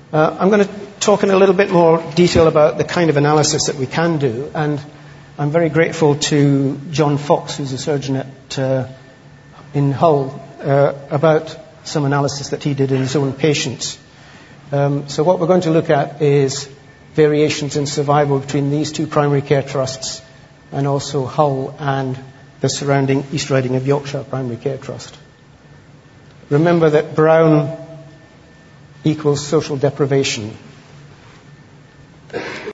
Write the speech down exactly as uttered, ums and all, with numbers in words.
Uh, I'm going to talk in a little bit more detail about the kind of analysis that we can do, and I'm very grateful to John Fox, who's a surgeon at uh, in Hull, uh, about some analysis that he did in his own patients. Um, so what we're going to look at is variations in survival between these two primary care trusts and also Hull and the surrounding East Riding of Yorkshire Primary Care Trust. Remember that Brown equals social deprivation.